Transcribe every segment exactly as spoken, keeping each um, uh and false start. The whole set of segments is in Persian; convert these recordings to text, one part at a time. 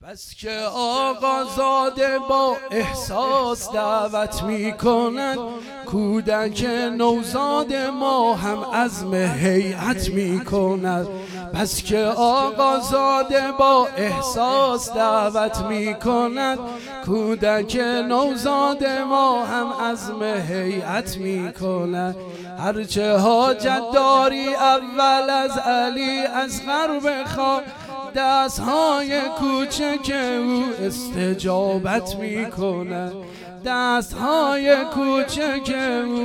بس که آقازاده با احساس دعوت می کند، کودک نوزاد ما هم عزم هیئت می کند. بس که آقازاده با احساس دعوت می کند، کودک نوزاد ما هم عزم هیئت می کند. هرچه حاجت داری اول از علی اصغر بخواه، دستهای کوچک او استجابت می کند. دستهای کوچک او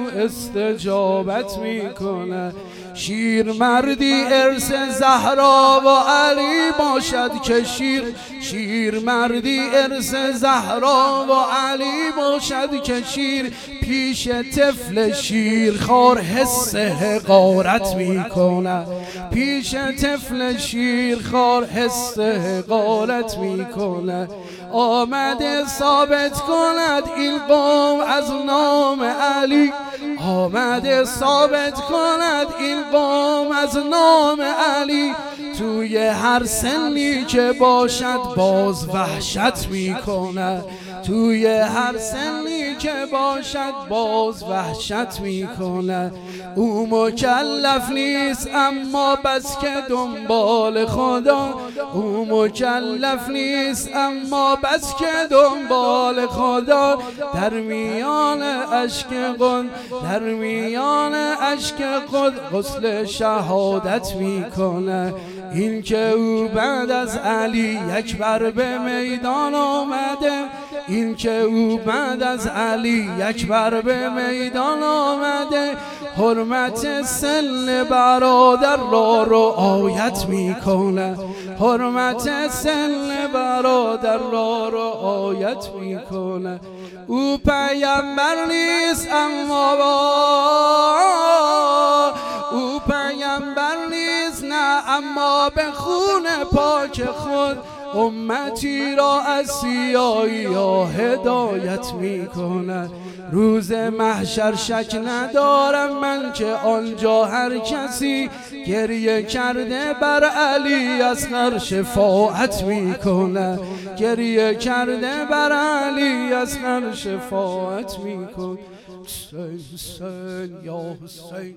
استجابت می کند. شیر مردی ارث زهرا و علی باشد که شیر شیر مردی ارث زهرا و علی باشد که شیر پیش طفل شیرخوار حس حقارت می کند. پیش طفل شیرخوار حس حقارت می کند. آمده ثابت کند این قوم از نام علی، آمده ثابت کند این قوم از نام علی. توی هر سنی که باشد باز وحشت می کند. توی هر سنی که باشد باز وحشت می کند. او مکلف نیست اما بس که دنبال خدا، او مکلف نیست اما بس که دنبال خدا. در میان اشک خود در میان اشک خود غسل شهادت می کند. این که او بعد از علی یک بر به میدان آمده، این که او بعد از علی یک بر به میدان آمده، حرمت سن برادر را رعایت می کند. حرمت سن برادر را رعایت می کند. او پیامبر نیست اما با او پیامبر نیست نه، اما به خون پاک خود امتی را از سیاهی ها هدایت می کند. روز محشر شک ندارم من که آنجا هر کسی گریه کرده بر علی اصغر شفاعت می کند. گریه کرده بر علی اصغر شفاعت می کند. حسین حسین یا حسین.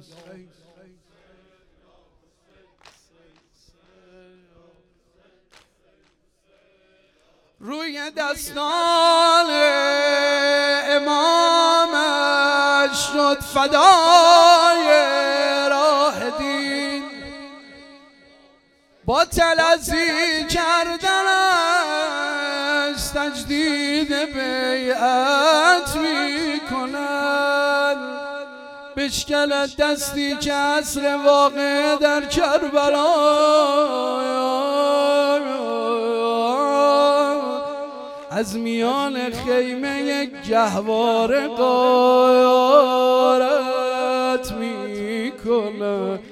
روی دستان امامش شد فدای راه دین، با تلظی کردنش تجدید بیعت می کند. بشکلد دستی که عصر واقع در کربلا از میان خیمه یک گهواره غارت می کند.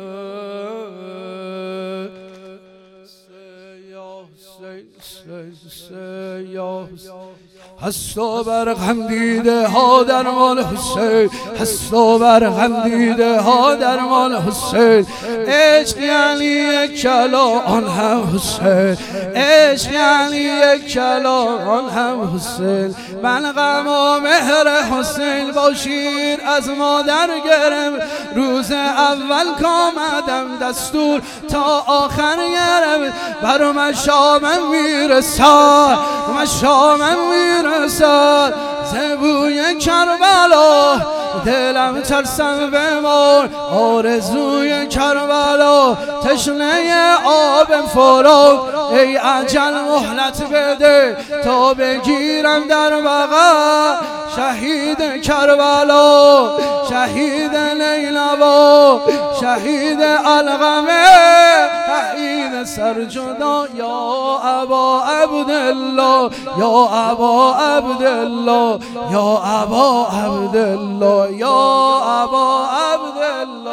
هست و بر غم دیده ها درمان حسین، هست و بر غم دیده ها درمان حسین. عشق یعنی یک کلام هم حسین، عشق یعنی یک کلام هم حسین. من غم و مهر حسین با شیر از مادر گرم، روز اول کامدم دستور تا آخر گرم. بر مشامم میرسد مشامم میرسد زبوی کربلا، دلم ترسم بمار آرزوی کربلا. تشنه آب فرات ای اجل مهلت بده تا بگیرم در بغل شهید کربلا، شهید نیلوا، شهید علقمه، شهید سرجدا. یا ابا عبدالله یا ابا عبدالله یا ابا عبدالله یا ابا عبدالله.